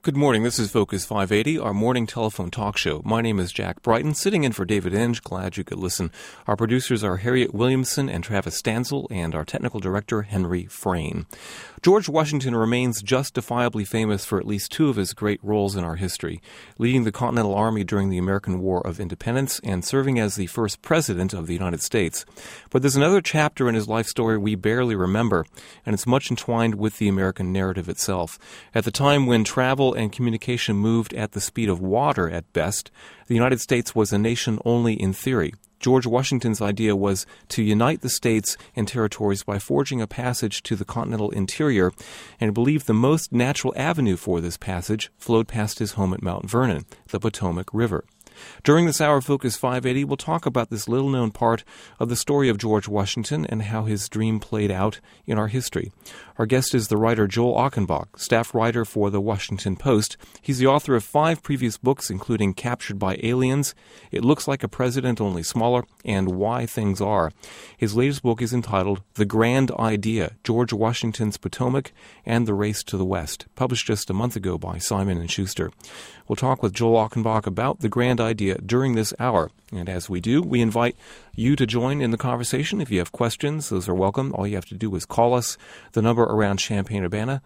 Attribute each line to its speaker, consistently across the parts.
Speaker 1: Good morning. This is Focus 580, our morning telephone talk show. My name is Jack Brighton, sitting in for David Inge. Glad you could listen. Our producers are Harriet Williamson and Travis Stanzel, and our technical director, Henry Frayne. George Washington remains justifiably famous for at least two of his great roles in our history, leading the Continental Army during the American War of Independence and serving as the first president of the United States. But there's another chapter in his life story we barely remember, and it's much entwined with the American narrative itself. At the time when travel and communication moved at the speed of water at best, the United States was a nation only in theory. George Washington's idea was to unite the states and territories by forging a passage to the continental interior, and he believed the most natural avenue for this passage flowed past his home at Mount Vernon, the Potomac River. During this hour of Focus 580, we'll talk about this little-known part of the story of George Washington and how his dream played out in our history. Our guest is the writer Joel Achenbach, staff writer for The Washington Post. He's the author of 5 previous books, including Captured by Aliens, It Looks Like a President, Only Smaller, and Why Things Are. His latest book is entitled The Grand Idea, George Washington's Potomac and the Race to the West, published just a month ago by Simon & Schuster. We'll talk with Joel Achenbach about the grand idea during this hour. And as we do, we invite you to join in the conversation. If you have questions, those are welcome. All you have to do is call us. The number around Champaign-Urbana,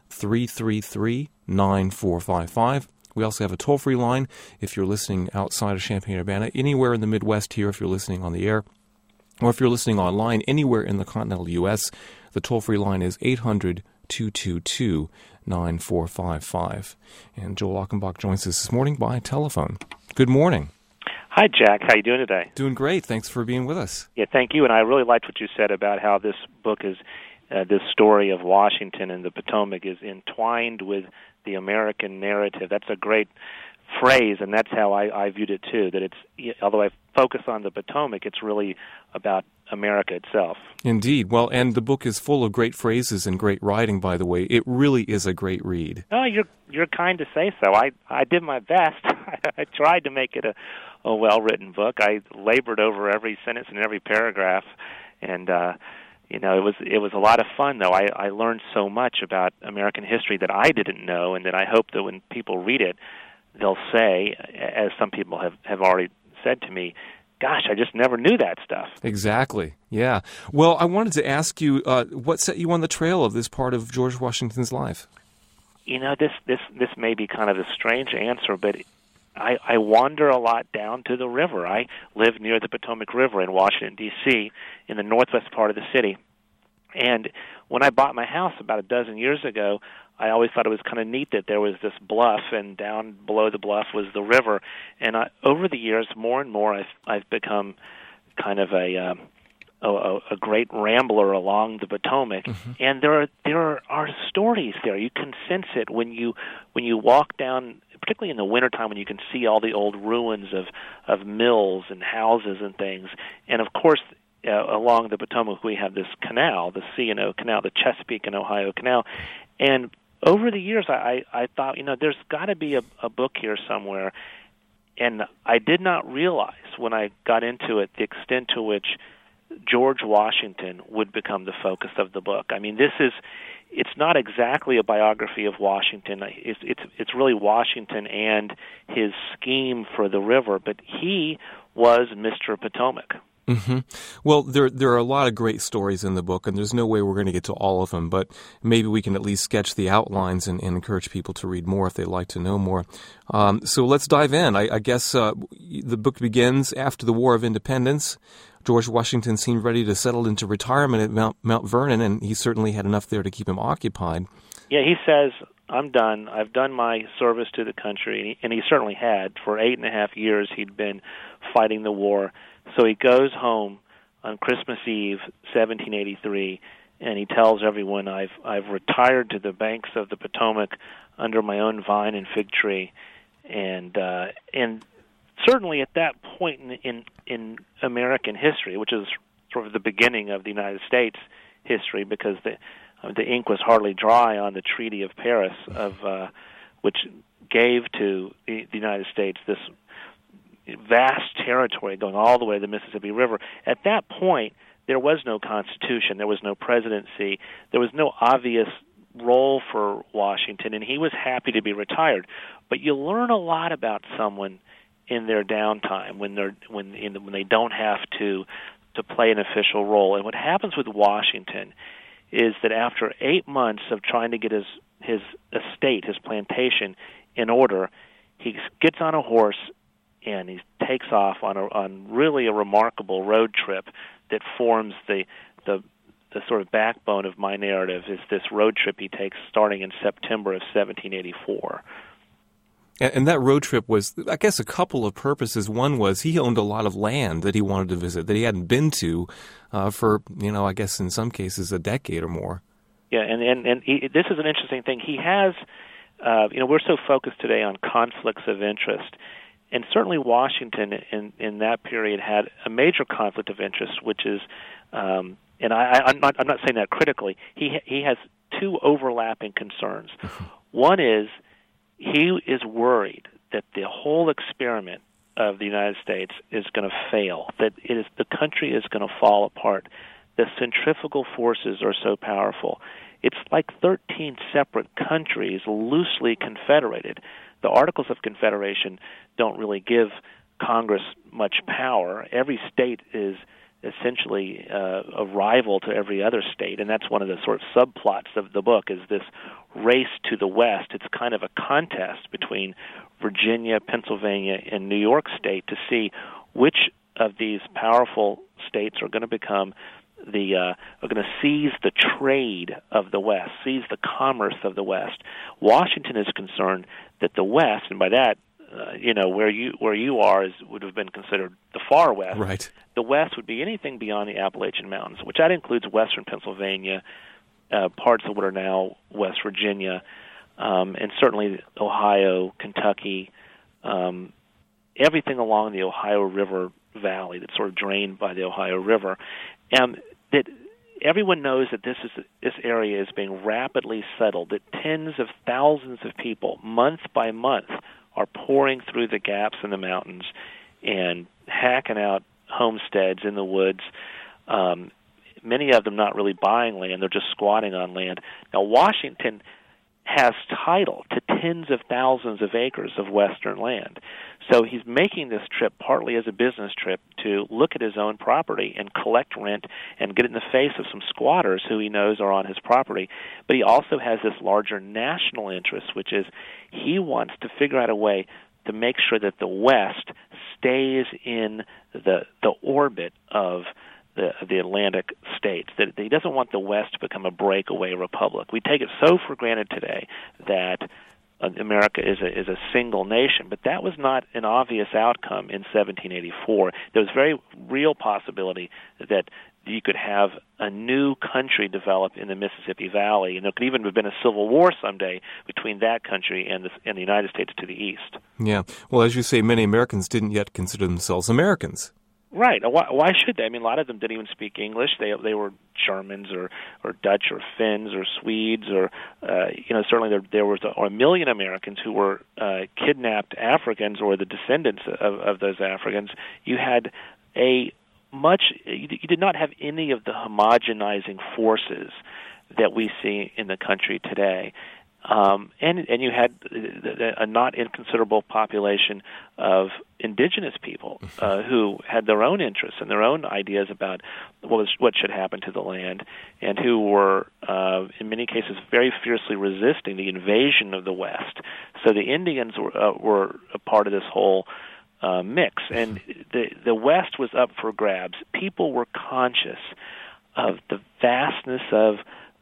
Speaker 1: 333-9455. We also have a toll-free line if you're listening outside of Champaign-Urbana, anywhere in the Midwest here if you're listening on the air, or if you're listening online anywhere in the continental U.S., the toll-free line is 800-222-9455. And Joel Achenbach joins us this morning by telephone. Good morning.
Speaker 2: Hi, Jack. How you doing today?
Speaker 1: Doing great. Thanks for being with us.
Speaker 2: Yeah, thank you. And I really liked what you said about how this book is, this story of Washington and the Potomac is entwined with the American narrative. That's a great phrase, and that's how I viewed it, too, that it's, although I focus on the Potomac, it's really about America itself.
Speaker 1: Indeed. Well, and the book is full of great phrases and great writing, by the way. It really is a great read.
Speaker 2: Oh, you're kind to say so. I did my best. I tried to make it a well-written book. I labored over every sentence and every paragraph, and it was a lot of fun, though. I learned so much about American history that I didn't know, and that I hope that when people read it, they'll say, as some people have already said to me, gosh, I just never knew that stuff.
Speaker 1: Exactly, yeah. Well, I wanted to ask you, what set you on the trail of this part of George Washington's life?
Speaker 2: This may be kind of a strange answer, but I wander a lot down to the river. I live near the Potomac River in Washington, D.C., in the northwest part of the city. And when I bought my house about a dozen years ago, I always thought it was kind of neat that there was this bluff, and down below the bluff was the river. And over the years, more and more, I've become kind of a great rambler along the Potomac. Mm-hmm. And there are stories there. You can sense it when you walk down, particularly in the wintertime, when you can see all the old ruins of mills and houses and things. And of course, along the Potomac, we have this canal, the C&O Canal, the Chesapeake and Ohio Canal. And over the years, I thought, there's got to be a book here somewhere. And I did not realize when I got into it the extent to which George Washington would become the focus of the book. I mean, it's not exactly a biography of Washington. It's really Washington and his scheme for the river, but he was Mr. Potomac.
Speaker 1: Mm-hmm. Well, there are a lot of great stories in the book, and there's no way we're going to get to all of them, but maybe we can at least sketch the outlines and encourage people to read more if they'd like to know more. So let's dive in. I guess the book begins after the War of Independence. George Washington seemed ready to settle into retirement at Mount Vernon, and he certainly had enough there to keep him occupied.
Speaker 2: Yeah, he says, I'm done. I've done my service to the country, and he certainly had. For 8.5 years, he'd been fighting the war. So he goes home on Christmas Eve, 1783, and he tells everyone, I've retired to the banks of the Potomac under my own vine and fig tree. And certainly at that point in American history, which is sort of the beginning of the United States history, because the ink was hardly dry on the Treaty of Paris, which gave to the United States this vast territory going all the way to the Mississippi River. At that point, there was no constitution, there was no presidency, there was no obvious role for Washington, and he was happy to be retired. But you learn a lot about someone in their downtime when they don't have to play an official role. And what happens with Washington is that after 8 months of trying to get his estate, his plantation, in order, he gets on a horse and he takes off on really a remarkable road trip that forms the sort of backbone of my narrative. Is this road trip he takes starting in September of 1784.
Speaker 1: And that road trip was, I guess, a couple of purposes. One was he owned a lot of land that he wanted to visit that he hadn't been to for, I guess in some cases a decade or more.
Speaker 2: Yeah, and this is an interesting thing. He has, we're so focused today on conflicts of interest, and certainly Washington in that period had a major conflict of interest, which is, and I'm not saying that critically. He has two overlapping concerns. One is he is worried that the whole experiment of the United States is going to fail, that the country is going to fall apart. The centrifugal forces are so powerful. It's like 13 separate countries loosely confederated. The Articles of Confederation don't really give Congress much power. Every state is essentially a rival to every other state, and that's one of the sort of subplots of the book, is this race to the west. It's kind of a contest between Virginia, Pennsylvania, and New York State to see which of these powerful states are going to become are going to seize the trade of the West, seize the commerce of the West. Washington is concerned that the West, and by that, where you are would have been considered the far West.
Speaker 1: Right.
Speaker 2: The West would be anything beyond the Appalachian Mountains, which that includes western Pennsylvania, parts of what are now West Virginia, and certainly Ohio, Kentucky, everything along the Ohio River Valley that's sort of drained by the Ohio River. And that everyone knows that this area is being rapidly settled, that tens of thousands of people, month by month, are pouring through the gaps in the mountains and hacking out homesteads in the woods, many of them not really buying land, they're just squatting on land. Now, Washington has title to tens of thousands of acres of western land. So he's making this trip partly as a business trip to look at his own property and collect rent and get in the face of some squatters who he knows are on his property. But he also has this larger national interest, which is he wants to figure out a way to make sure that the West stays in the orbit of the Atlantic states, that he doesn't want the West to become a breakaway republic. We take it so for granted today that America is a single nation, but that was not an obvious outcome in 1784. There was very real possibility that you could have a new country develop in the Mississippi Valley, and there could even have been a civil war someday between that country and the United States to the east.
Speaker 1: Yeah. Well, as you say, many Americans didn't yet consider themselves Americans.
Speaker 2: Right. Why should they? I mean, a lot of them didn't even speak English. They were Germans or Dutch or Finns or Swedes or certainly there was a million Americans who were kidnapped Africans or the descendants of those Africans. You had you did not have any of the homogenizing forces that we see in the country today. And you had a not inconsiderable population of indigenous people who had their own interests and their own ideas about what should happen to the land, and who were, in many cases, very fiercely resisting the invasion of the West. So the Indians were a part of this whole mix, and the West was up for grabs. People were conscious of the vastness of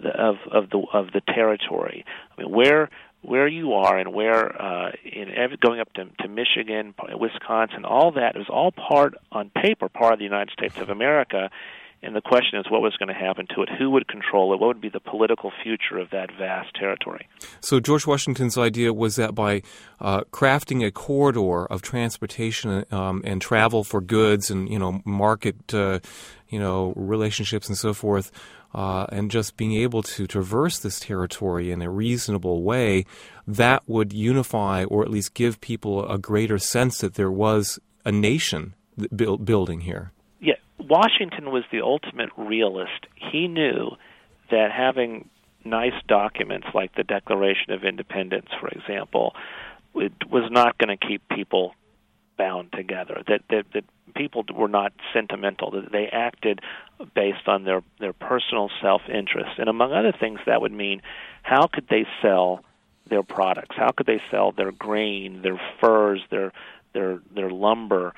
Speaker 2: the territory. I mean, where you are and where going up to Michigan, Wisconsin, all that is all part on paper, part of the United States of America. And the question is, what was going to happen to it? Who would control it? What would be the political future of that vast territory?
Speaker 1: So George Washington's idea was that by crafting a corridor of transportation and travel for goods and market relationships and so forth, and just being able to traverse this territory in a reasonable way, that would unify or at least give people a greater sense that there was a nation building here. Yeah,
Speaker 2: Washington was the ultimate realist. He knew that having nice documents like the Declaration of Independence, for example, it was not going to keep people bound together, that people were not sentimental, that they acted based on their personal self-interest. And among other things, that would mean how could they sell their products? How could they sell their grain, their furs, their lumber,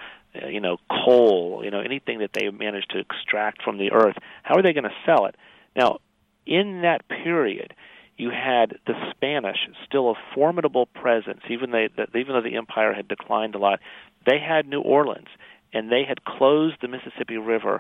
Speaker 2: coal, anything that they managed to extract from the earth? How are they going to sell it? Now, in that period, you had the Spanish, still a formidable presence, even though the empire had declined a lot. They had New Orleans, and they had closed the Mississippi River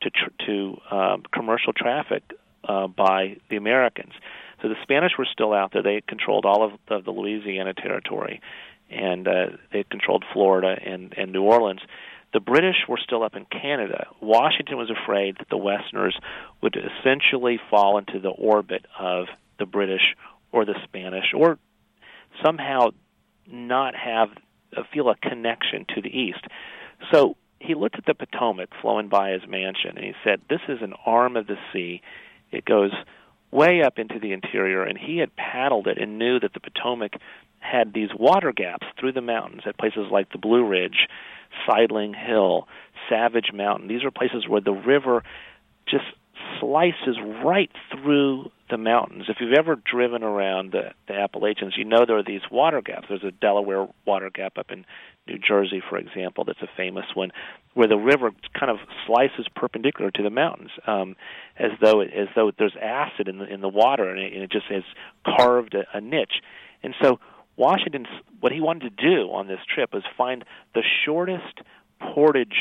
Speaker 2: to commercial traffic by the Americans. So the Spanish were still out there. They controlled all of the Louisiana territory, and they controlled Florida and New Orleans. The British were still up in Canada. Washington was afraid that the Westerners would essentially fall into the orbit of the British or the Spanish, or somehow not feel a connection to the East. So he looked at the Potomac flowing by his mansion, and he said, this is an arm of the sea. It goes way up into the interior, and he had paddled it and knew that the Potomac had these water gaps through the mountains at places like the Blue Ridge, Sidling Hill, Savage Mountain. These are places where the river just slices right through the mountains. If you've ever driven around the Appalachians, you know there are these water gaps. There's a Delaware water gap up in New Jersey, for example, that's a famous one, where the river kind of slices perpendicular to the mountains, as though there's acid in the water, and it just has carved a niche. And so Washington, what he wanted to do on this trip was find the shortest portage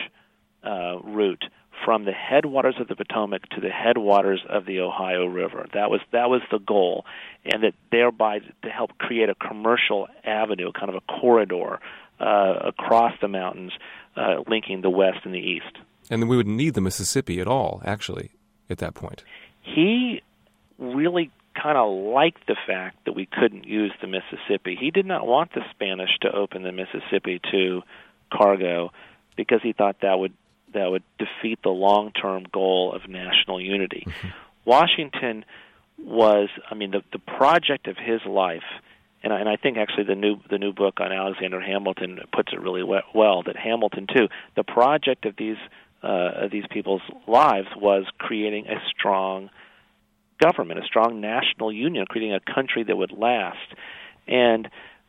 Speaker 2: route from the headwaters of the Potomac to the headwaters of the Ohio River. That was the goal, and that thereby to help create a commercial avenue, kind of a corridor across the mountains, linking the West and the East.
Speaker 1: And then we wouldn't need the Mississippi at all, actually, at that point.
Speaker 2: He really kind of liked the fact that we couldn't use the Mississippi. He did not want the Spanish to open the Mississippi to cargo because he thought that would defeat the long-term goal of national unity. Mm-hmm. Washington was, the project of his life, and I think actually the new book on Alexander Hamilton puts it really well, that Hamilton too, the project of these people's lives was creating a strong government, a strong national union, creating a country that would last. And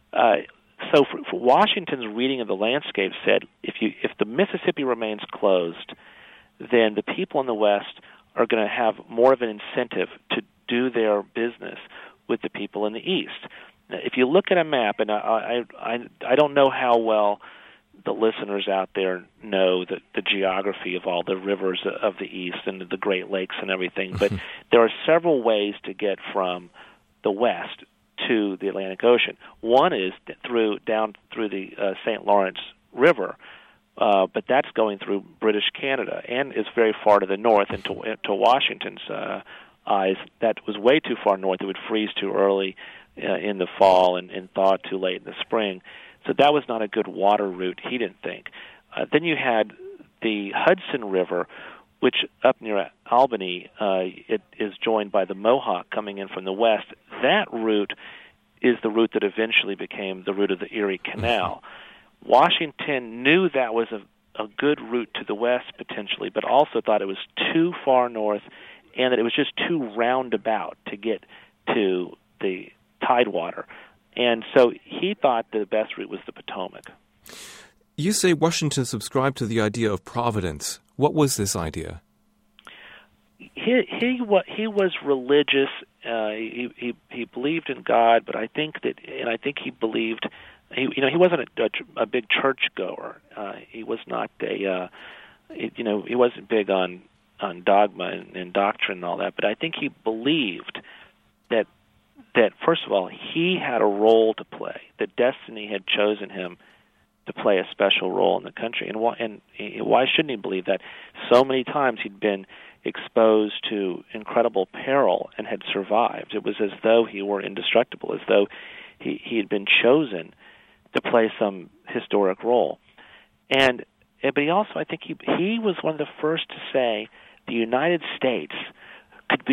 Speaker 2: so for Washington's reading of the landscape said, if the Mississippi remains closed, then the people in the West are going to have more of an incentive to do their business with the people in the East. Now, if you look at a map, and I don't know how well the listeners out there know the geography of all the rivers of the East and the Great Lakes and everything, but there are several ways to get from the West to the Atlantic Ocean. One is down through the St. Lawrence River, but that's going through British Canada and is very far to the north, and to Washington's eyes, that was way too far north. It would freeze too early in the fall and thaw too late in the spring. So that was not a good water route, he didn't think. Then you had the Hudson River, which up near Albany, it is joined by the Mohawk coming in from the west. That route is the route that eventually became the route of the Erie Canal. Washington knew that was a good route to the west potentially, but also thought it was too far north and that it was just too roundabout to get to the Tidewater. And so he thought the best route was the Potomac.
Speaker 1: You say Washington subscribed to the idea of providence. What was this idea?
Speaker 2: He was religious. He believed in God, but I think he believed. He wasn't a big church goer. He was not he wasn't big on dogma and doctrine and all that. But I think he believed that first of all, he had a role to play, that destiny had chosen him to play a special role in the country. And why shouldn't he believe that? So many times he'd been exposed to incredible peril and had survived. It was as though he were indestructible, as though he had been chosen to play some historic role. But he also, I think he was one of the first to say the United States could be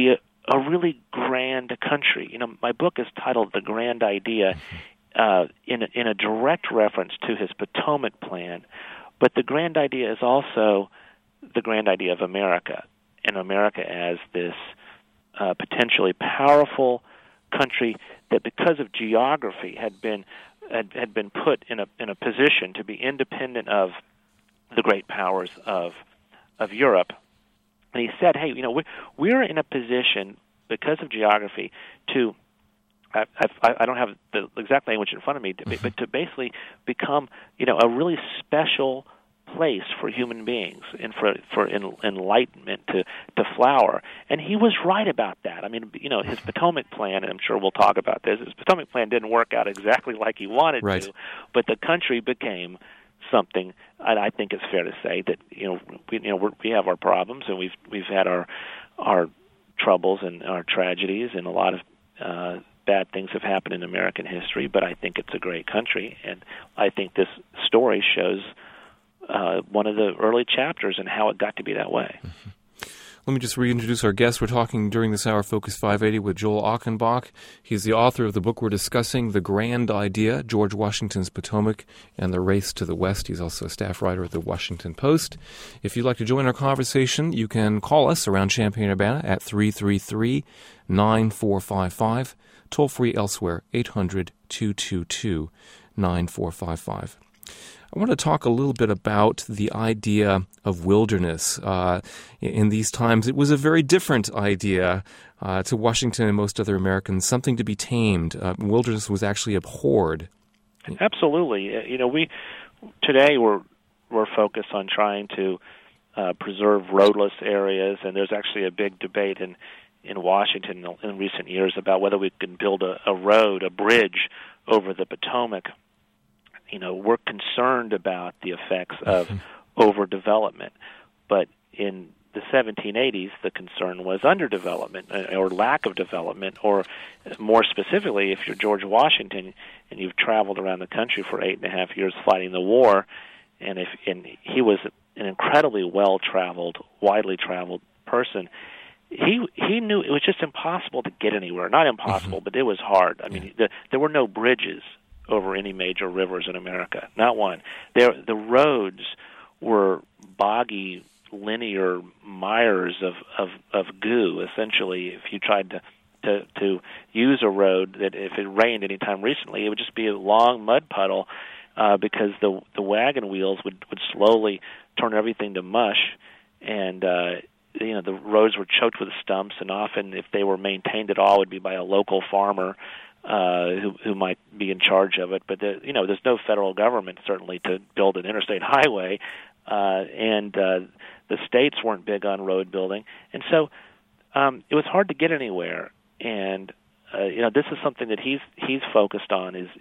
Speaker 2: a really grand country. My book is titled The Grand Idea, in a direct reference to his Potomac plan, but the grand idea is also the grand idea of America, and America as this potentially powerful country that, because of geography, had been put in a position to be independent of the great powers of Europe. And he said, hey, we're in a position because of geography to I don't have the exact language in front of me, but to basically become, a really special place for human beings and for enlightenment to flower. And he was right about that. I mean, his Potomac plan, and I'm sure we'll talk about this, his Potomac plan didn't work out exactly like he wanted to, but the country became something. And I think it's fair to say that we have our problems, and we've had our troubles and our tragedies, and a lot of bad things have happened in American history, but I think it's a great country, and I think this story shows one of the early chapters and how it got to be that way.
Speaker 1: Mm-hmm. Let me just reintroduce our guest. We're talking during this hour, Focus 580, with Joel Achenbach. He's the author of the book we're discussing, The Grand Idea, George Washington's Potomac and the Race to the West. He's also a staff writer at the Washington Post. If you'd like to join our conversation, you can call us around Champaign-Urbana at 333-9455. Toll free elsewhere, 800-222-9455. I want to talk a little bit about the idea of wilderness. In these times, it was a very different idea to Washington and most other Americans, something to be tamed. Wilderness was actually abhorred.
Speaker 2: Absolutely. Today we're focused on trying to preserve roadless areas, and there's actually a big debate in Washington in recent years about whether we can build a bridge over the Potomac. We're concerned about the effects of overdevelopment, but in the 1780s, the concern was underdevelopment or lack of development, or more specifically, if you're George Washington and you've traveled around the country for 8.5 years fighting the war, and he was an incredibly well-traveled, widely traveled person, he knew it was just impossible to get anywhere. Not impossible, but it was hard. I mean, there were no bridges over any major rivers in America, not one. The roads were boggy, linear mires of goo. Essentially, if you tried to use a road, that if it rained any time recently, it would just be a long mud puddle because the wagon wheels would slowly turn everything to mush, and the roads were choked with stumps, and often, if they were maintained at all, would be by a local farmer who might be in charge of it. But there's no federal government certainly to build an interstate highway, and the states weren't big on road building, and so it was hard to get anywhere. And this is something that he's focused on is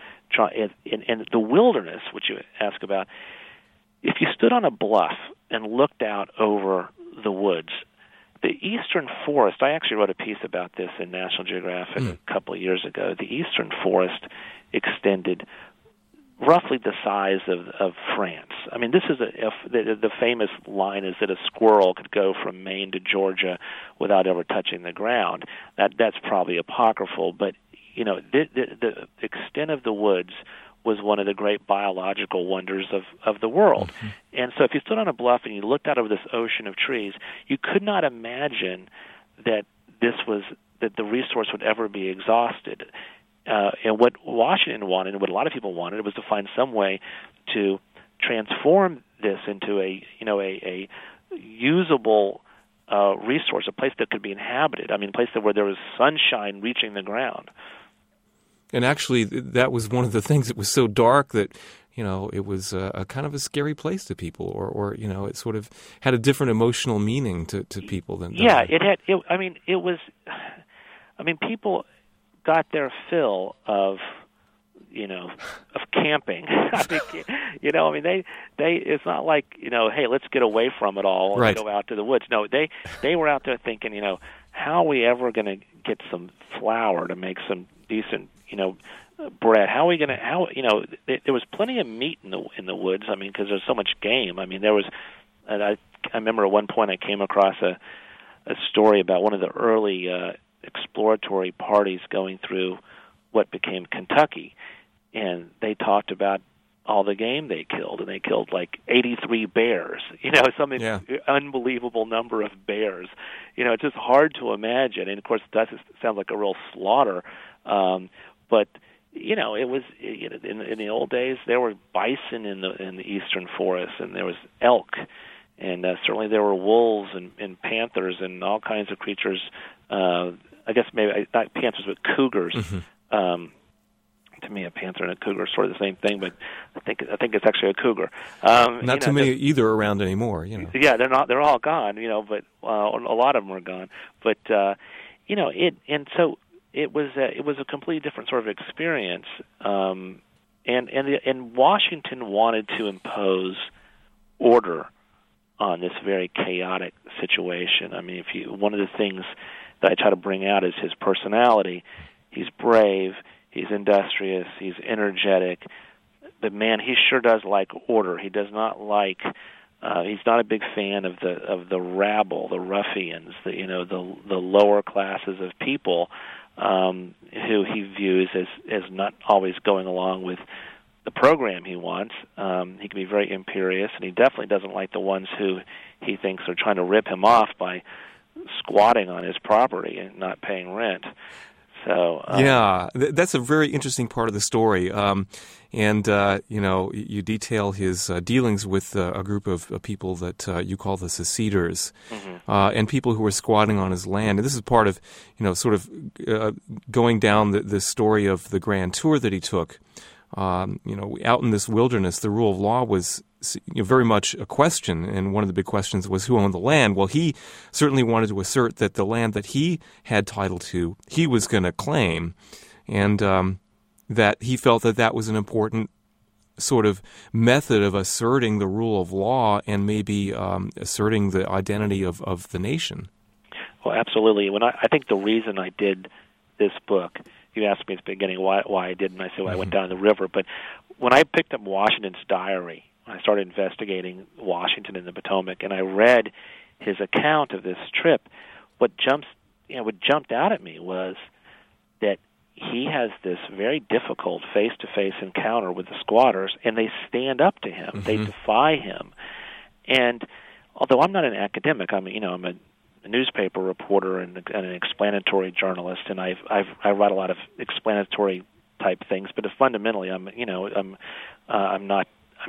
Speaker 2: in the wilderness, which you ask about. If you stood on a bluff and looked out over the woods, the eastern forest, I actually wrote a piece about this in National Geographic a couple of years ago. The eastern forest extended roughly the size of France. I mean, this is the famous line is that a squirrel could go from Maine to Georgia without ever touching the ground. That's probably apocryphal, but the extent of the woods was one of the great biological wonders of the world. Mm-hmm. And so if you stood on a bluff and you looked out over this ocean of trees, you could not imagine that the resource would ever be exhausted. And what Washington wanted, and what a lot of people wanted, was to find some way to transform this into a usable resource, a place that could be inhabited. I mean, a place where there was sunshine reaching the ground.
Speaker 1: And actually, that was one of the things that was so dark that, it was a kind of a scary place to people, or it sort of had a different emotional meaning to people than.
Speaker 2: Yeah, it had. People got their fill of camping. They it's not like, hey, let's get away from it all and go out to the woods. No, they were out there thinking, how are we ever going to get some flour to make some decent, bread? How are we going to, there was plenty of meat in the woods. I mean, because there's so much game. I mean, there was, and I remember at one point I came across a a story about one of the early exploratory parties going through what became Kentucky, and they talked about all the game they killed, and they killed like 83 bears, some unbelievable number of bears. It's just hard to imagine, and of course that sounds like a real slaughter, but it was in the old days there were bison in the eastern forests, and there was elk, and certainly there were wolves and panthers and all kinds of creatures. I guess maybe not panthers, but cougars. Mm-hmm. To me, a panther and a cougar are sort of the same thing, but I think it's actually a cougar.
Speaker 1: Not too many either around anymore.
Speaker 2: Yeah, they're not. They're all gone. But a lot of them are gone. But and so it was a completely different sort of experience. And Washington wanted to impose order on this very chaotic situation. I mean, one of the things that I try to bring out is his personality. He's brave. He's industrious. He's energetic. But man, he sure does like order. He does not like. He's not a big fan of the rabble, the ruffians, the lower classes of people who he views as not always going along with the program he wants. He can be very imperious, and he definitely doesn't like the ones who he thinks are trying to rip him off by squatting on his property and not paying rent. So
Speaker 1: that's a very interesting part of the story, and you detail his dealings with a group of people that you call the seceders, mm-hmm. And people who were squatting on his land. And this is part of sort of going down the story of the grand tour that he took. Out in this wilderness, the rule of law was very much a question, and one of the big questions was who owned the land. Well, he certainly wanted to assert that the land that he had title to, he was going to claim, and that he felt that was an important sort of method of asserting the rule of law and maybe asserting the identity of the nation.
Speaker 2: Well, absolutely. I think the reason I did this book, you asked me at the beginning why I did, and I said, well, I went down the river. But when I picked up Washington's diary, I started investigating Washington and the Potomac, and I read his account of this trip. What jumped out at me was that he has this very difficult face-to-face encounter with the squatters, and they stand up to him. Mm-hmm. They defy him. And although I'm not an academic, I'm a newspaper reporter and an explanatory journalist, and I write a lot of explanatory type things. But fundamentally, I'm not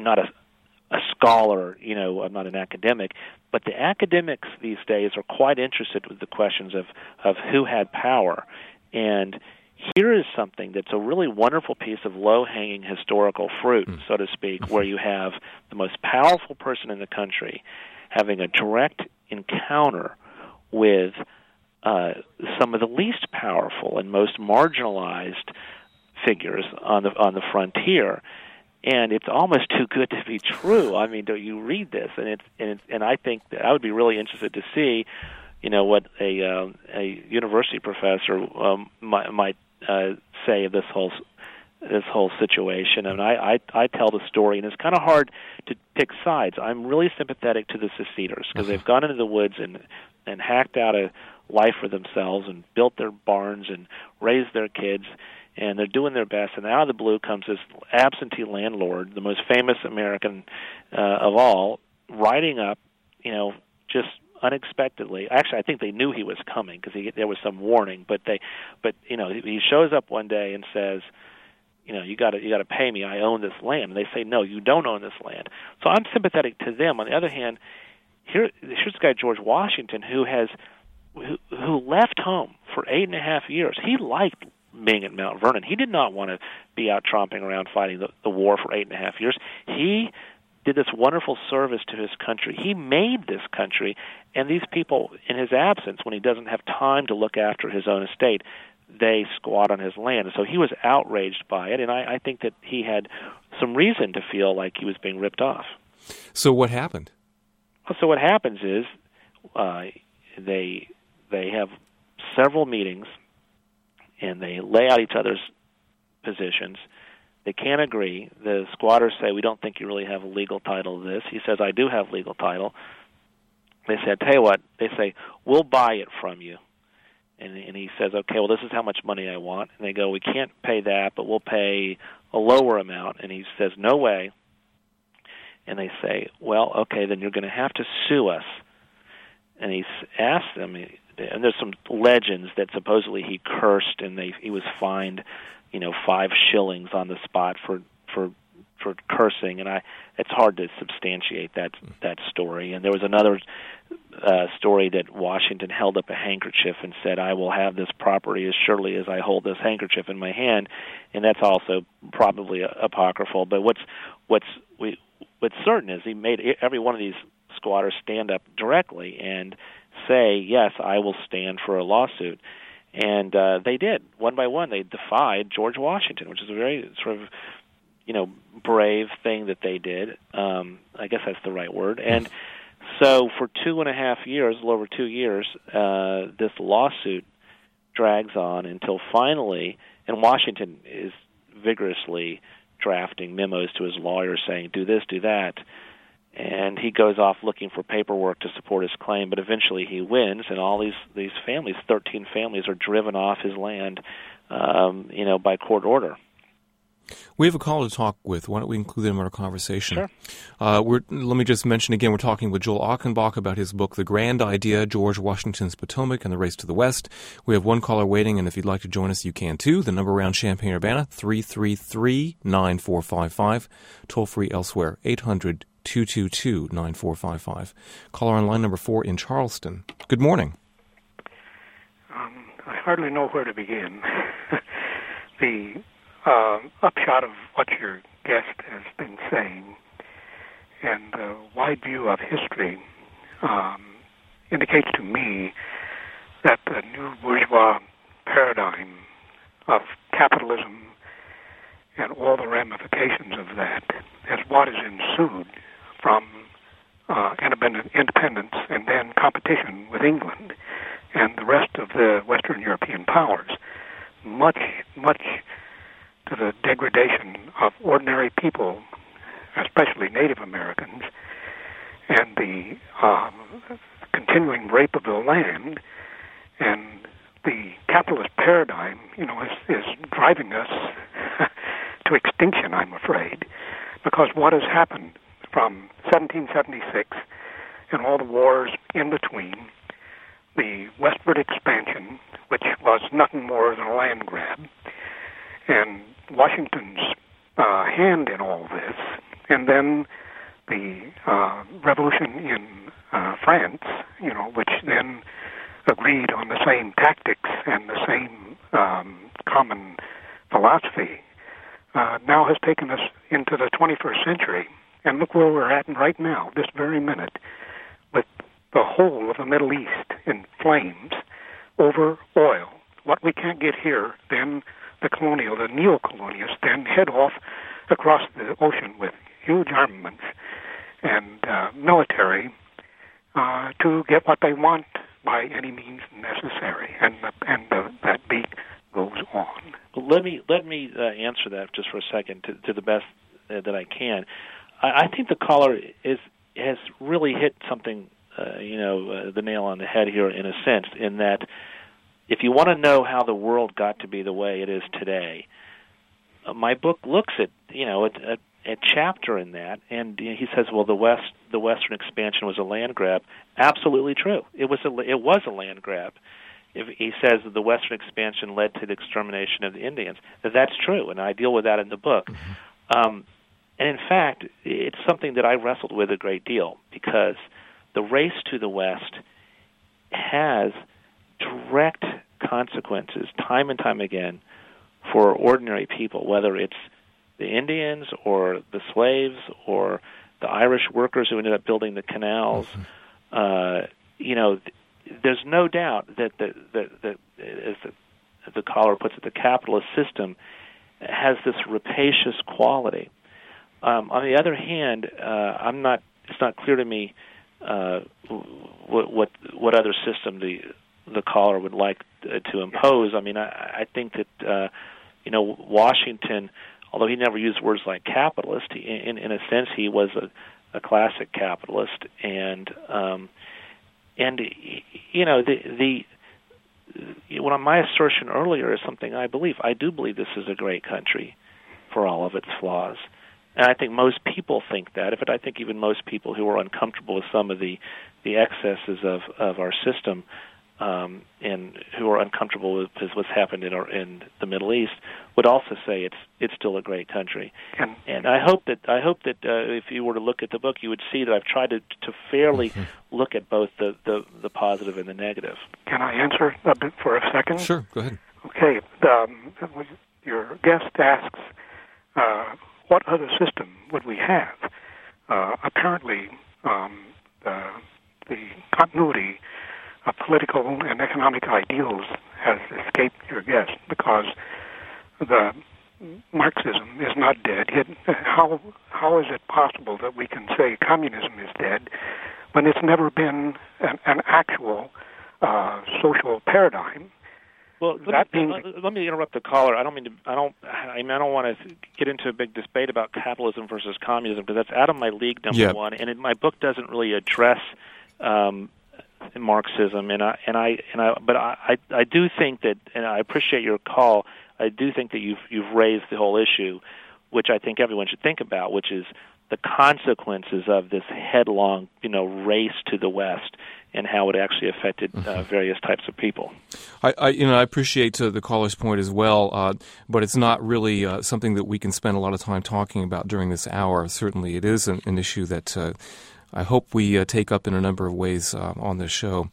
Speaker 2: a scholar. I'm not an academic. But the academics these days are quite interested with the questions of who had power. And here is something that's a really wonderful piece of low-hanging historical fruit, so to speak, where you have the most powerful person in the country having a direct encounter with some of the least powerful and most marginalized figures on the frontier, and it's almost too good to be true. I mean, you read this, and I think that I would be really interested to see, what a university professor might say of this whole situation. And I tell the story, and it's kind of hard to pick sides. I'm really sympathetic to the seceders because they've gone into the woods and hacked out a life for themselves and built their barns and raised their kids, and they're doing their best. And out of the blue comes this absentee landlord, the most famous American of all, riding up, just unexpectedly. Actually, I think they knew he was coming because there was some warning. But he shows up one day and says, you got to pay me. I own this land. And they say, no, you don't own this land. So I'm sympathetic to them. On the other hand, here's this guy George Washington who left home for 8.5 years. He liked being at Mount Vernon. He did not want to be out tromping around fighting the war for 8.5 years. He did this wonderful service to his country. He made this country, and these people, in his absence, when he doesn't have time to look after his own estate, they squat on his land. And so he was outraged by it, and I think that he had some reason to feel like he was being ripped off.
Speaker 1: So what happened?
Speaker 2: So what happens is they have several meetings, and they lay out each other's positions. They can't agree. The squatters say, we don't think you really have a legal title to this. He says, I do have legal title. they say, "Tell you what," they say, "we'll buy it from you." And he says, "Okay, well, this is how much money I want." And they go, "We can't pay that, but we'll pay a lower amount." And he says, "No way." And they say, "Well, okay, then you're going to have to sue us." And he asked them, and there's some legends that supposedly he cursed, and he was fined, 5 shillings on the spot for cursing, and it's hard to substantiate that story. And there was another story that Washington held up a handkerchief and said, "I will have this property as surely as I hold this handkerchief in my hand," and that's also probably apocryphal. But what's certain is he made every one of these squatters stand up directly and say, "Yes, I will stand for a lawsuit." And they did. One by one, they defied George Washington, which is a very sort of brave thing that they did. I guess that's the right word. And so for 2.5 years, a little over 2 years, this lawsuit drags on until finally, and Washington is vigorously drafting memos to his lawyers saying, "Do this, do that." And he goes off looking for paperwork to support his claim, but eventually he wins, and all these families, 13 families, are driven off his land, by court order.
Speaker 1: We have a caller to talk with. Why don't we include them in our conversation?
Speaker 2: Sure.
Speaker 1: Let me just mention again, we're talking with Joel Achenbach about his book, The Grand Idea, George Washington's Potomac and the Race to the West. We have one caller waiting, and if you'd like to join us, you can too. The number around Champaign-Urbana, 333-9455. Toll free elsewhere, 800-222-9455. Caller on line number 4 in Charleston. Good morning.
Speaker 3: I hardly know where to begin. The upshot of what your guest has been saying and the wide view of history indicates to me that the new bourgeois paradigm of capitalism and all the ramifications of that is what has ensued from independence and then competition with England and the rest of the Western European powers, much to the degradation of ordinary people, especially Native Americans, and the continuing rape of the land. And the capitalist paradigm, is driving us to extinction, I'm afraid, because what has happened from 1776 and all the wars in between, the westward expansion, which was nothing more than a land grab, and Washington's hand in all this, and then the revolution in France, which then agreed on the same tactics and the same common philosophy, now has taken us into the 21st century. And look where we're at right now, this very minute, with the whole of the Middle East in flames over oil. What we can't get here, then the neo-colonialists then head off across the ocean with huge armaments and military to get what they want by any means necessary, and that beat goes on.
Speaker 2: Well, let me answer that just for a second to the best that I can. I think the caller has really hit something, the nail on the head here in a sense, in that if you want to know how the world got to be the way it is today, my book looks at a chapter in that, and he says, well, the Western expansion was a land grab. Absolutely true. It was a land grab. If he says that the Western expansion led to the extermination of the Indians, that's true, and I deal with that in the book. Mm-hmm. And in fact, it's something that I wrestled with a great deal, because the race to the West has direct consequences time and time again for ordinary people, whether it's the Indians or the slaves or the Irish workers who ended up building the canals. Mm-hmm. There's no doubt that as the caller puts it, the capitalist system has this rapacious quality. On the other hand, it's not clear to me what other system the caller would like to impose. I mean, I think that Washington, although he never used words like capitalist, in a sense he was a classic capitalist, and you know, my assertion earlier is something I believe. I do believe this is a great country for all of its flaws. And I think most people think that. In fact, I think even most people who are uncomfortable with some of the excesses of our system, and who are uncomfortable with what's happened in the Middle East, would also say it's still a great country. And I hope that if you were to look at the book, you would see that I've tried to fairly look at both the positive and the negative.
Speaker 3: Can I answer a bit for a second?
Speaker 1: Sure, go ahead.
Speaker 3: Okay. Your guest asks, what other system would we have? Apparently, the continuity of political and economic ideals has escaped your guest, because the Marxism is not dead. How is it possible that we can say communism is dead when it's never been an actual social paradigm?
Speaker 2: Well, let me interrupt the caller. I don't want to get into a big debate about capitalism versus communism, because that's out of my league, number one. And my book doesn't really address Marxism. But I do think that, and I appreciate your call. I do think that you've raised the whole issue, which I think everyone should think about, which is the consequences of this headlong, race to the West, and how it actually affected various types of people.
Speaker 1: I appreciate the caller's point as well, but it's not really something that we can spend a lot of time talking about during this hour. Certainly, it is an issue that I hope we take up in a number of ways on this show.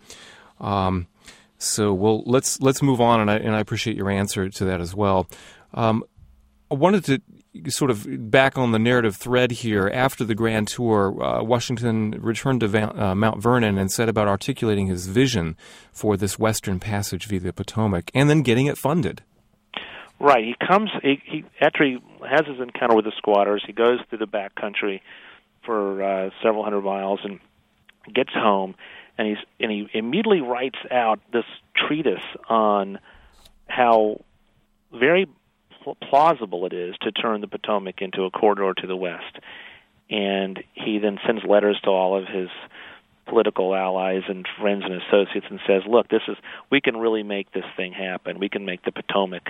Speaker 1: So let's move on, and I appreciate your answer to that as well. I wanted to sort of back on the narrative thread here. After the Grand Tour, Washington returned to Mount Vernon and set about articulating his vision for this Western Passage via the Potomac, and then getting it funded.
Speaker 2: Right. He comes after he has his encounter with the squatters. He goes through the back country for several hundred miles and gets home, and he immediately writes out this treatise on how very plausible it is to turn the Potomac into a corridor to the west. And he then sends letters to all of his political allies and friends and associates and says, look, we can really make this thing happen. We can make the Potomac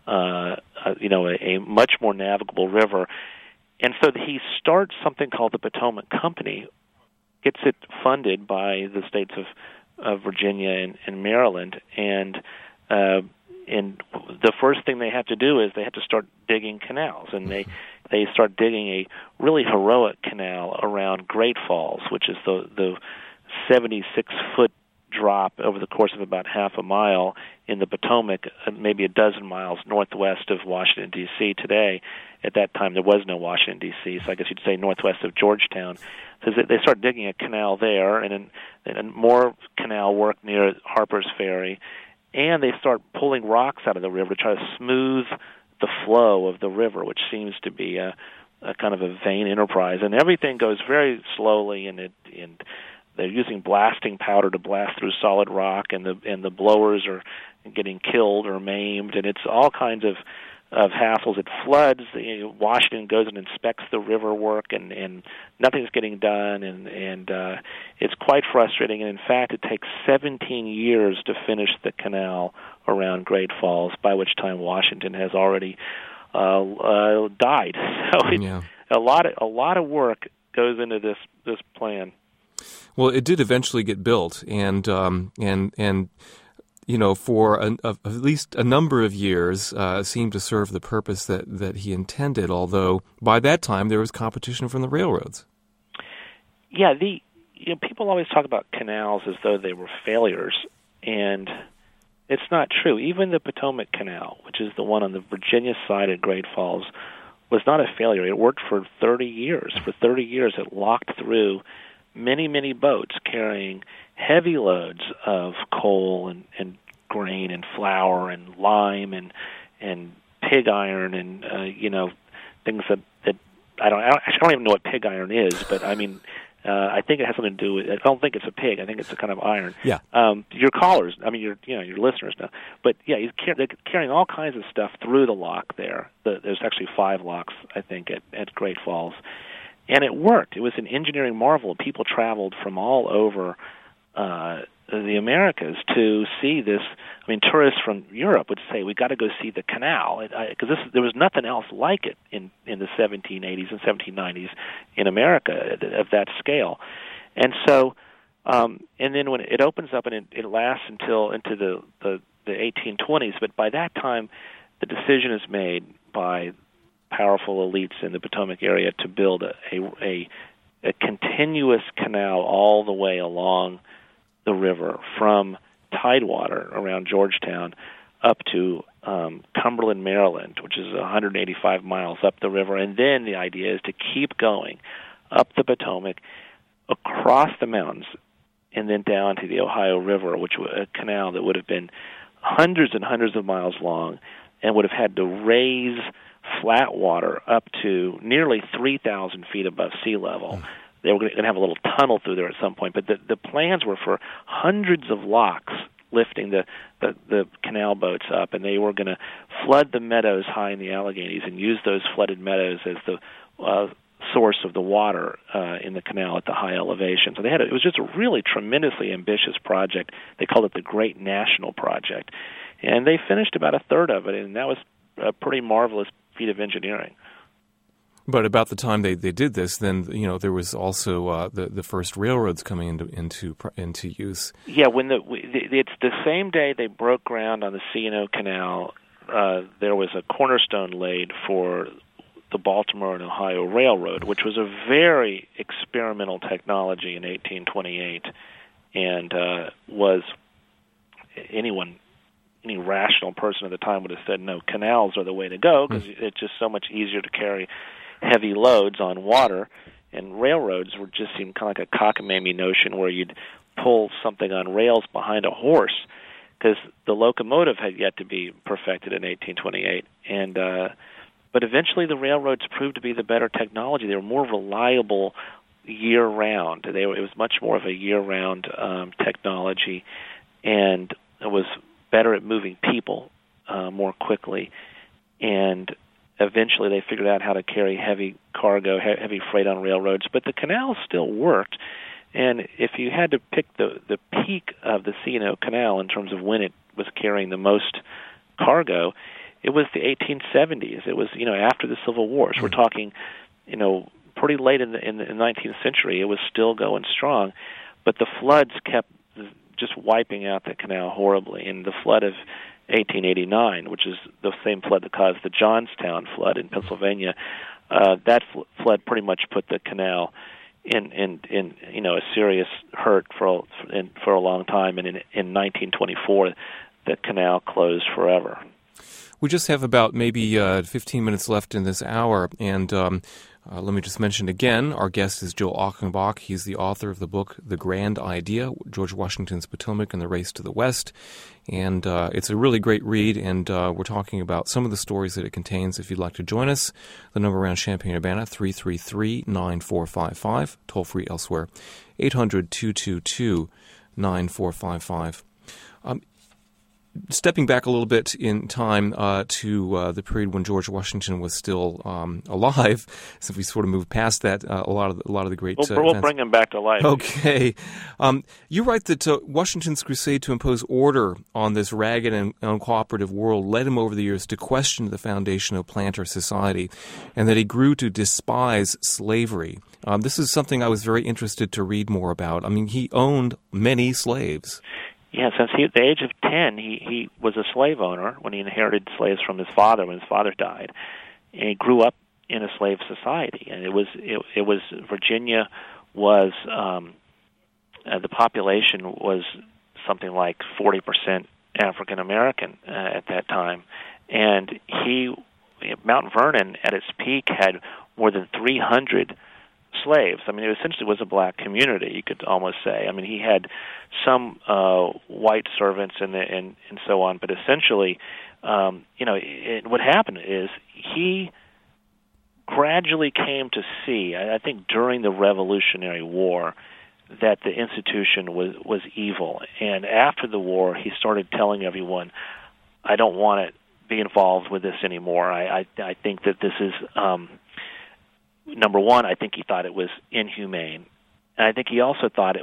Speaker 2: a much more navigable river. And so he starts something called the Potomac Company, gets it funded by the states of Virginia and Maryland, and the first thing they have to do is they have to start digging canals, and they start digging a really heroic canal around Great Falls, which is the 76-foot drop over the course of about half a mile in the Potomac, maybe a dozen miles northwest of Washington, D.C. today. At that time, there was no Washington, D.C., so I guess you'd say northwest of Georgetown. So they start digging a canal there, and more canal work near Harper's Ferry, and they start pulling rocks out of the river to try to smooth the flow of the river, which seems to be a kind of a vain enterprise. And everything goes very slowly, and they're using blasting powder to blast through solid rock, and the blowers are getting killed or maimed, and it's all kinds of hassles. It floods. Washington goes and inspects the river work, and nothing's getting done, and it's quite frustrating. And in fact, it takes 17 years to finish the canal around Great Falls, by which time Washington has already died. So a lot of work goes into this plan.
Speaker 1: Well, it did eventually get built, and for at least a number of years, seemed to serve the purpose that he intended, although by that time there was competition from the railroads.
Speaker 2: Yeah, people always talk about canals as though they were failures, and it's not true. Even the Potomac Canal, which is the one on the Virginia side of Great Falls, was not a failure. It worked for 30 years. For 30 years, it locked through many, many boats carrying heavy loads of coal and grain and flour and lime and pig iron and things that I don't even know what pig iron is, but I mean I think it has something to do with. I don't think it's a pig. I think it's a kind of iron.
Speaker 1: Yeah.
Speaker 2: Your callers, I mean your listeners know, but yeah, they're carrying all kinds of stuff through the lock there. There's actually 5 locks, I think, at Great Falls. And it worked. It was an engineering marvel. People traveled from all over the Americas to see this. I mean, tourists from Europe would say, "We got to go see the canal," because there was nothing else like it in the 1780s and 1790s in America of that scale. And so, and then when it opens up and it lasts until into the 1820s, but by that time, the decision is made by powerful elites in the Potomac area to build a continuous canal all the way along the river from Tidewater around Georgetown up to Cumberland, Maryland, which is 185 miles up the river. And then the idea is to keep going up the Potomac, across the mountains, and then down to the Ohio River, which was a canal that would have been hundreds and hundreds of miles long and would have had to raise flat water up to nearly 3,000 feet above sea level. They were going to have a little tunnel through there at some point, but the plans were for hundreds of locks lifting the canal boats up, and they were going to flood the meadows high in the Alleghenies and use those flooded meadows as the source of the water in the canal at the high elevation. So it was just a really tremendously ambitious project. They called it the Great National Project, and they finished about a third of it, and that was a pretty marvelous feat of engineering.
Speaker 1: But about the time they did this, then there was also the first railroads coming into use.
Speaker 2: Yeah, it's the same day they broke ground on the C&O Canal. There was a cornerstone laid for the Baltimore and Ohio Railroad, which was a very experimental technology in 1828, and was any rational person at the time would have said, no, canals are the way to go because it's just so much easier to carry heavy loads on water, and railroads just seemed kind of like a cockamamie notion where you'd pull something on rails behind a horse, because the locomotive had yet to be perfected in 1828, and but eventually the railroads proved to be the better technology. They were more reliable year-round. It was much more of a year-round technology, and it was better at moving people more quickly, and eventually they figured out how to carry heavy cargo, heavy freight on railroads, but the canal still worked. And if you had to pick the peak of the C&O Canal in terms of when it was carrying the most cargo, it was the 1870s. It was, after the Civil War. So we're talking, pretty late in the 19th century. It was still going strong, but the floods kept just wiping out the canal horribly. And the flood of 1889, which is the same flood that caused the Johnstown flood in Pennsylvania, that flood pretty much put the canal in a serious hurt for a long time. And in 1924, the canal closed forever.
Speaker 1: We just have about maybe 15 minutes left in this hour, and let me just mention again, our guest is Joel Achenbach. He's the author of the book The Grand Idea, George Washington's Potomac and the Race to the West, and it's a really great read, and we're talking about some of the stories that it contains. If you'd like to join us, the number around Champaign-Urbana, 333-9455, toll-free elsewhere, 800-222-9455. Stepping back a little bit in time to the period when George Washington was still alive, since we sort of moved past that, a lot of the great
Speaker 2: we'll bring him back to life.
Speaker 1: Okay, you write that Washington's crusade to impose order on this ragged and uncooperative world led him over the years to question the foundation of planter society, and that he grew to despise slavery. This is something I was very interested to read more about. I mean, he owned many slaves.
Speaker 2: Yeah, since the age of 10, he was a slave owner when he inherited slaves from his father when his father died, and he grew up in a slave society. And it was Virginia was the population was something like 40% African American at that time, and Mount Vernon at its peak had more than 300 slaves. I mean, it essentially was a black community, you could almost say. I mean, he had some white servants and so on, but essentially, what happened is he gradually came to see, I think during the Revolutionary War, that the institution was evil. And after the war, he started telling everyone, I don't want to be involved with this anymore. I think that this is... number one, I think he thought it was inhumane. And I think he also thought it was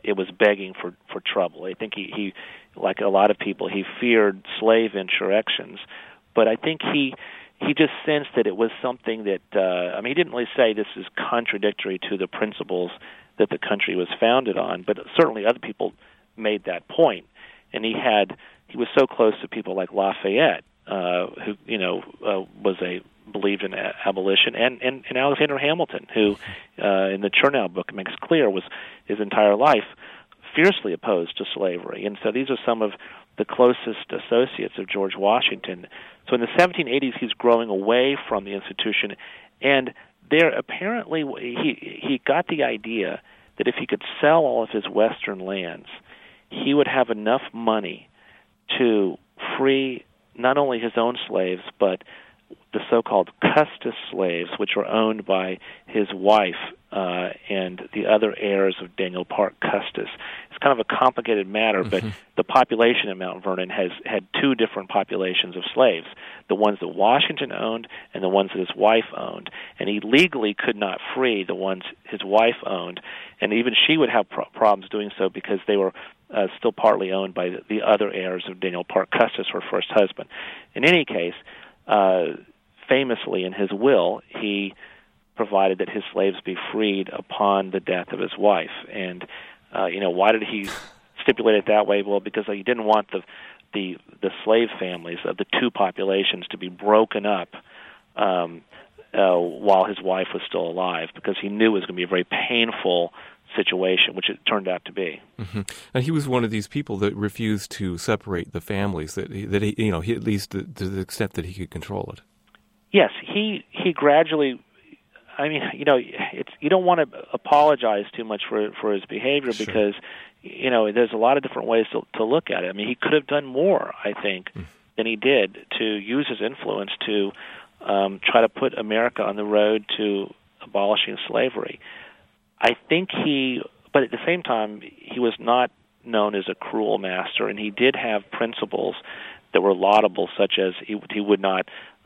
Speaker 2: it was begging for trouble. I think he, like a lot of people, he feared slave insurrections, but I think he just sensed that it was something that, he didn't really say this is contradictory to the principles that the country was founded on, but certainly other people made that point. And he was so close to people like Lafayette, who, believed in abolition, and Alexander Hamilton, who, in the Chernow book, makes clear was his entire life fiercely opposed to slavery. And so these are some of the closest associates of George Washington. So in the 1780s, he's growing away from the institution, and there apparently he got the idea that if he could sell all of his western lands, he would have enough money to free not only his own slaves, but the so-called Custis slaves, which were owned by his wife and the other heirs of Daniel Parke Custis. It's kind of a complicated matter, but the population in Mount Vernon has had two different populations of slaves, the ones that Washington owned and the ones that his wife owned. And he legally could not free the ones his wife owned, and even she would have problems doing so because they were still partly owned by the other heirs of Daniel Parke Custis, her first husband. In any case, famously in his will, he provided that his slaves be freed upon the death of his wife. And why did he stipulate it that way? Well, because he didn't want the slave families of the two populations to be broken up while his wife was still alive, because he knew it was going to be a very painful situation, which it turned out to be.
Speaker 1: And he was one of these people that refused to separate the families. That he at least to the extent that he could control it.
Speaker 2: Yes, he gradually. I mean, you don't want to apologize too much for his behavior,
Speaker 1: Sure.
Speaker 2: because there's a lot of different ways to look at it. I mean, he could have done more, I think, than he did to use his influence to try to put America on the road to abolishing slavery. I think but at the same time, he was not known as a cruel master, and he did have principles that were laudable, such as he would not,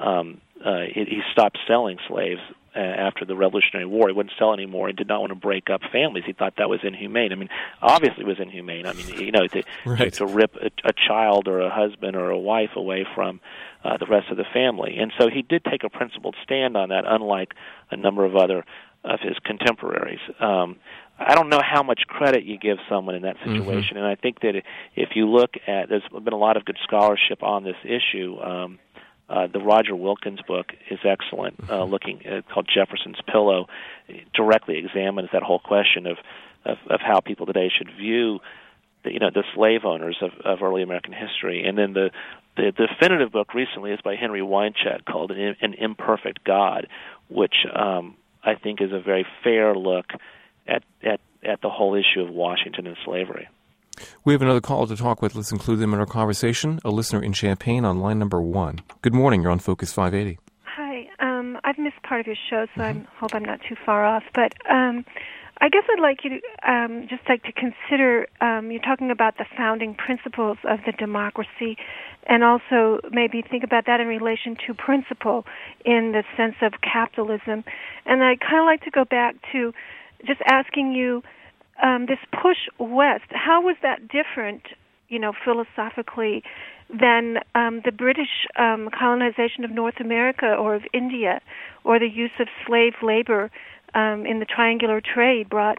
Speaker 2: he stopped selling slaves after the Revolutionary War. He wouldn't sell anymore. He did not want to break up families. He thought that was inhumane. I mean, obviously it was inhumane. I mean, to rip a child or a husband or a wife away from the rest of the family. And so he did take a principled stand on that, unlike a number of other of his contemporaries. I don't know how much credit you give someone in that situation, and I think that if you look at, there's been a lot of good scholarship on this issue. The Roger Wilkins book is excellent, called Jefferson's Pillow. It directly examines that whole question of how people today should view the slave owners of early American history. And then the definitive book recently is by Henry Weincheck, called An Imperfect God, which I think is a very fair look at the whole issue of Washington and slavery.
Speaker 1: We have another caller to talk with. Let's include them in our conversation. A listener in Champaign on line number 1. Good morning. You're on Focus 580.
Speaker 4: Hi. I've missed part of your show, so I hope I'm not too far off. But I guess I'd like you to just like to consider, you're talking about the founding principles of the democracy, and also maybe think about that in relation to principle in the sense of capitalism. And I'd kind of like to go back to just asking you, this push west, how was that different, philosophically, than the British colonization of North America or of India, or the use of slave labor in the triangular trade brought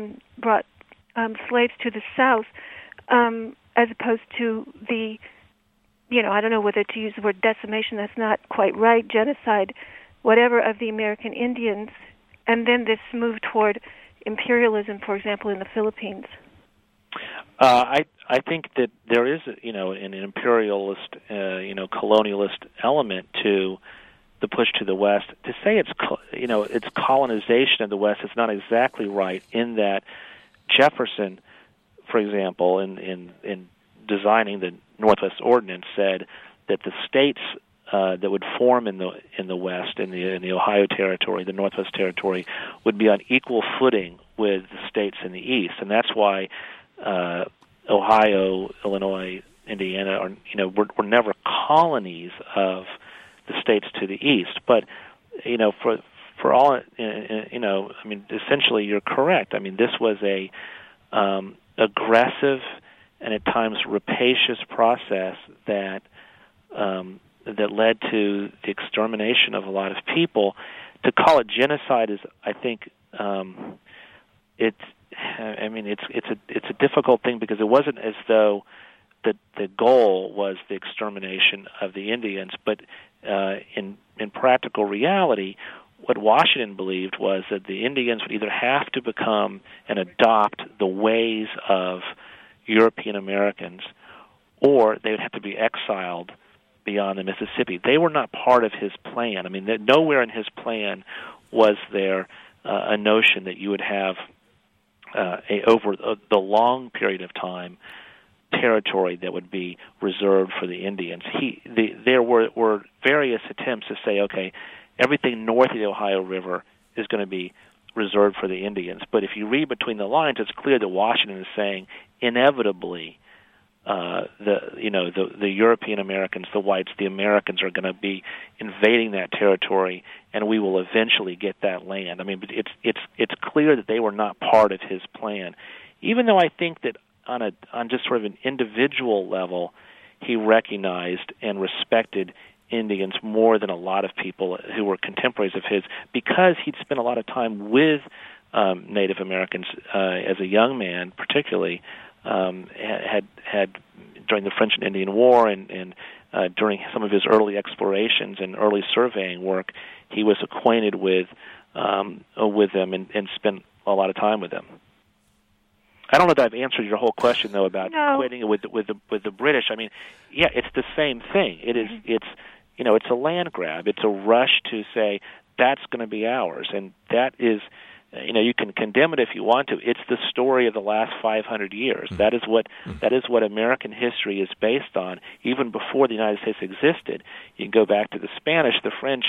Speaker 4: slaves to the South, as opposed to the, I don't know whether to use the word decimation, that's not quite right, genocide, whatever, of the American Indians, and then this move toward imperialism, for example, in the Philippines?
Speaker 2: I think that there is, an imperialist, colonialist element to the push to the West. To say it's colonization of the West is not exactly right, in that Jefferson, for example, in designing the Northwest Ordinance, said that the states that would form in the West, in the Ohio Territory, the Northwest Territory, would be on equal footing with the states in the East, and that's why Ohio, Illinois, Indiana were never colonies of the states to the east. But for all, essentially you're correct. I mean, this was a aggressive and at times rapacious process that led to the extermination of a lot of people. To call it genocide is, I think, it's a difficult thing, because it wasn't as though the goal was the extermination of the Indians, but in practical reality, what Washington believed was that the Indians would either have to become and adopt the ways of European Americans, or they would have to be exiled beyond the Mississippi. They were not part of his plan. I mean, nowhere in his plan was there a notion that you would have over the long period of time territory that would be reserved for the Indians. There were various attempts to say, okay, everything north of the Ohio River is going to be reserved for the Indians. But if you read between the lines, it's clear that Washington is saying inevitably the European Americans, the whites, the Americans are going to be invading that territory, and we will eventually get that land. I mean, but it's clear that they were not part of his plan, even though I think that on just sort of an individual level, he recognized and respected Indians more than a lot of people who were contemporaries of his, because he'd spent a lot of time with Native Americans as a young man, particularly had during the French and Indian War and during some of his early explorations and early surveying work, he was acquainted with them and spent a lot of time with them. I don't know that I've answered your whole question though about equating it with the British. I mean, yeah, it's the same thing. It's a land grab. It's a rush to say that's going to be ours, and that is, you can condemn it if you want to. It's the story of the last 500 years. That is what American history is based on. Even before the United States existed, you can go back to the Spanish, the French.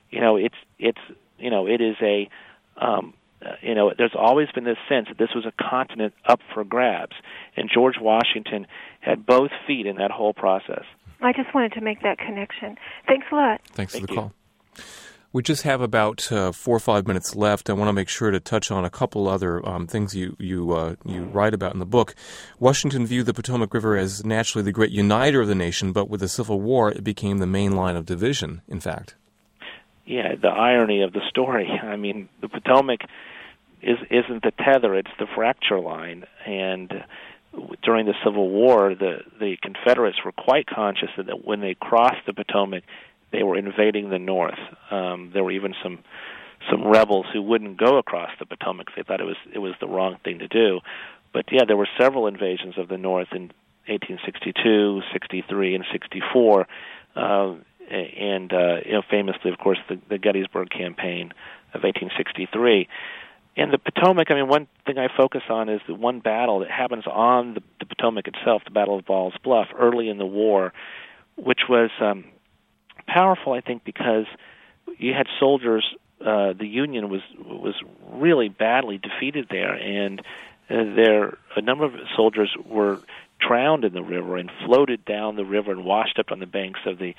Speaker 2: There's always been this sense that this was a continent up for grabs, and George Washington had both feet in that whole process.
Speaker 4: I just wanted to make that connection. Thanks a lot.
Speaker 1: Thanks for the call. We just have about 4 or 5 minutes left. I want to make sure to touch on a couple other things you write about in the book. Washington viewed the Potomac River as naturally the great uniter of the nation, but with the Civil War, it became the main line of division, in fact. Yeah, the irony of the story. I mean, the Potomac isn't the tether, it's the fracture line. And during the Civil War, the Confederates were quite conscious that when they crossed the Potomac, they were invading the North. There were even some rebels who wouldn't go across the Potomac. They thought it was the wrong thing to do. But yeah, there were several invasions of the North in 1862, 63, and 64, and famously, of course, the Gettysburg Campaign of 1863. And the Potomac, I mean, one thing I focus on is the one battle that happens on the Potomac itself, the Battle of Ball's Bluff, early in the war, which was powerful, I think, because you had soldiers. The Union was really badly defeated there, and a number of soldiers were drowned in the river and floated down the river and washed up on the banks of the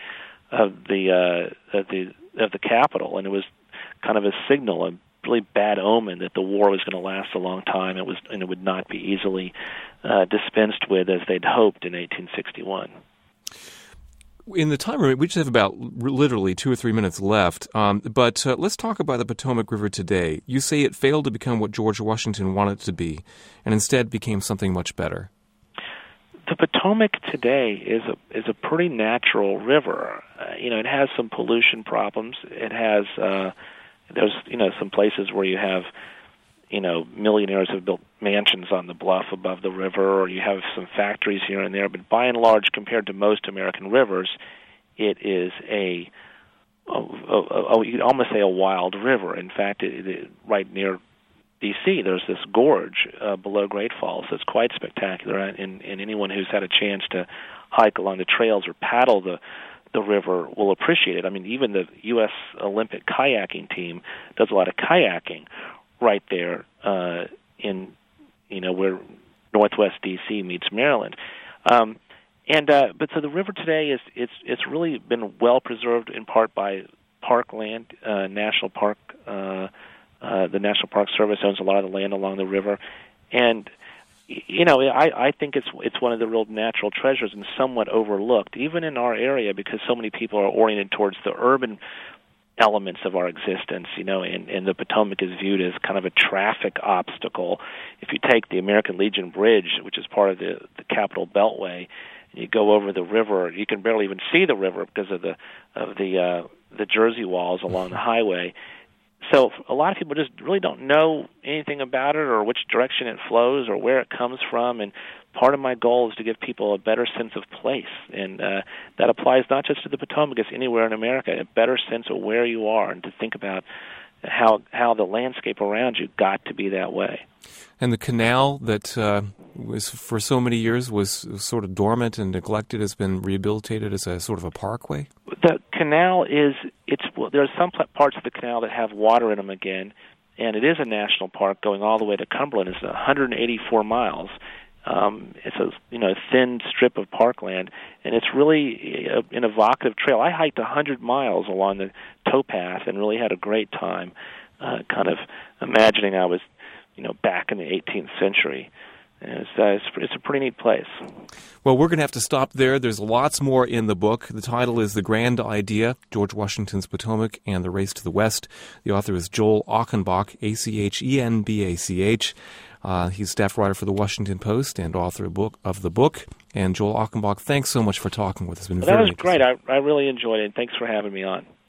Speaker 1: Capitol, and it was kind of a signal, a really bad omen that the war was going to last a long time. It would not be easily dispensed with as they'd hoped in 1861. In the time limit, we just have about literally 2 or 3 minutes left, but let's talk about the Potomac River today. You say it failed to become what George Washington wanted it to be, and instead became something much better. The Potomac today is a pretty natural river. It has some pollution problems. It has there's some places where you have millionaires have built mansions on the bluff above the river, or you have some factories here and there. But by and large, compared to most American rivers, it is you could almost say a wild river. In fact, right near D.C., there's this gorge below Great Falls that's quite spectacular, and anyone who's had a chance to hike along the trails or paddle the river will appreciate it. I mean, even the U.S. Olympic kayaking team does a lot of kayaking right there in where Northwest D.C. meets Maryland. But so the river today it's really been well preserved in part by Parkland National Park. The National Park Service owns a lot of the land along the river, and
Speaker 2: I think it's one of the real natural treasures and somewhat overlooked, even in our area, because so many people are oriented towards the urban elements of our existence, and the Potomac is viewed as kind of a traffic obstacle. If you take the American Legion Bridge, which is part of the Capitol Beltway, and you go over the river, you can barely even see the river because of the Jersey walls along the highway. So a lot of people just really don't know anything about it or which direction it flows or where it comes from. And part of my goal is to give people a better sense of place. And that applies not just to the Potomac, it's anywhere in America, a better sense of where you are and to think about how the landscape around you got to be that way.
Speaker 1: And the canal that was for so many years was sort of dormant and neglected has been rehabilitated as a sort of a parkway?
Speaker 2: The canal there are some parts of the canal that have water in them again, and it is a national park going all the way to Cumberland. It's 184 miles. It's a thin strip of parkland, and it's really an evocative trail. I hiked 100 miles along the towpath and really had a great time, kind of imagining I was, back in the 18th century. And it's a pretty neat place.
Speaker 1: Well, we're going to have to stop there. There's lots more in the book. The title is The Grand Idea, George Washington's Potomac and the Race to the West. The author is Joel Achenbach, Achenbach. He's staff writer for the Washington Post and author of the book. And Joel Achenbach, thanks so much for talking with us. It's been very interesting.
Speaker 2: That was great. I really enjoyed it, and thanks for having me on.